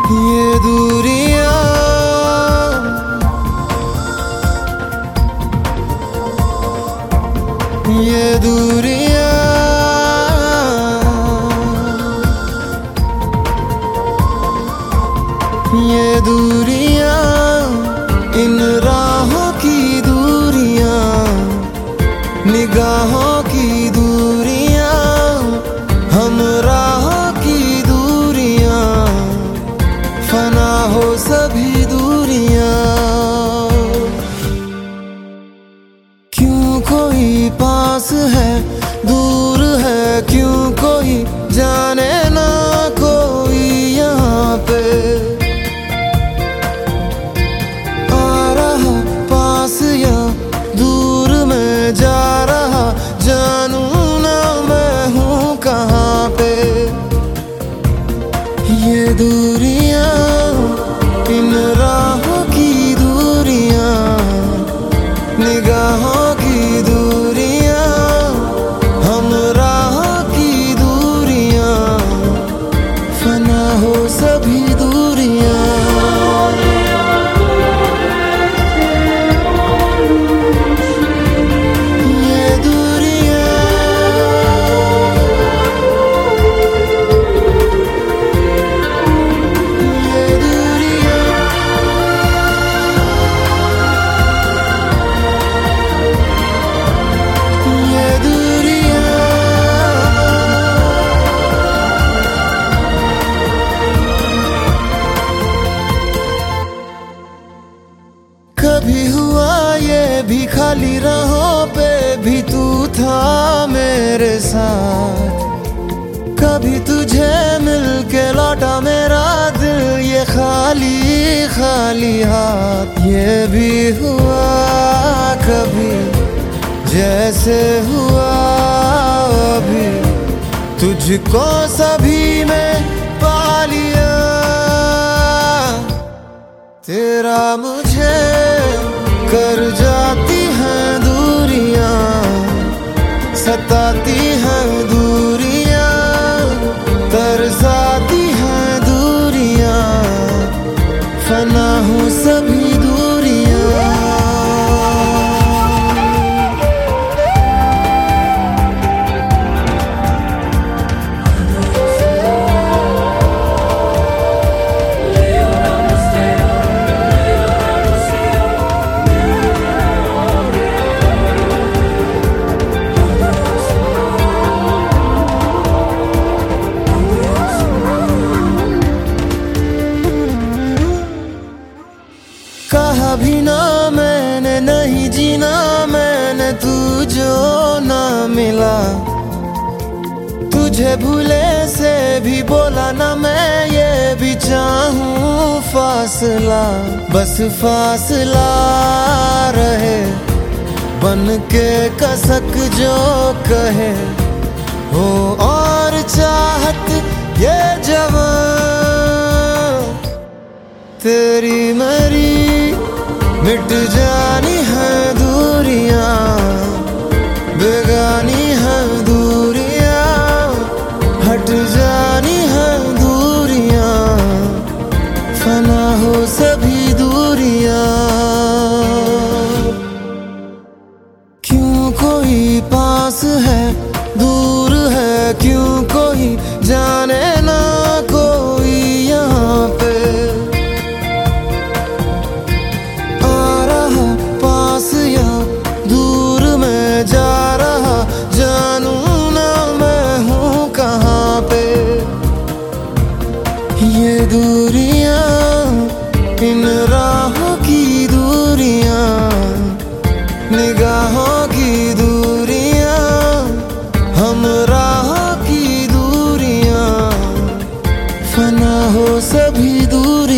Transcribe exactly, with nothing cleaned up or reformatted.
ये दूरियां ये दूरियां ये दूरियां इन राहों की दूरियां निगाहों की दूरियां हम राहों की दूरियां फना हो सभी दूरियां। क्यों कोई पास है दूर है क्यों कोई जाने ना कोई यहाँ पे आ रहा पास या दूर में जा रहा जानू ना मैं हूँ कहाँ पे। ये दूरियां इन राहों की दूरियां निगाहों की दूरियां हम राहों की दूरियां फना हो सभी दूरियां। कभी हुआ ये भी खाली राहों पे भी तू था मेरे साथ, कभी तुझे मिल के लौटा मेरा दिल ये खाली खाली हाथ। ये भी हुआ कभी जैसे हुआ अभी तुझको सभी में पा लिया। तेरा मुझे कर जाती हैं दूरियां सताती हैं दूरियां तरसाती हैं दूरियां फना हो सभी दूरियां। कहा भी ना मैंने नहीं जीना मैंने तू जो ना मिला, तुझे भूले से भी बोला ना मैं ये भी चाहूं फासला। बस फासला रहे बन के कसक जो कहे हो और चाहत ये जवान तेरी मेरी मिट जानी है दूरियां बेगानी है दूरियां हट जानी है दूरियां फना हो सभी दूरियां। क्यों कोई पास है दूर है क्यों कोई जाने ना कोई यहाँ पे जा रहा जानू ना मैं हूँ कहाँ पे। ये दूरियां इन राहों की दूरियां निगाहों की दूरियां हम राहों की दूरियां फना हो सभी दूर।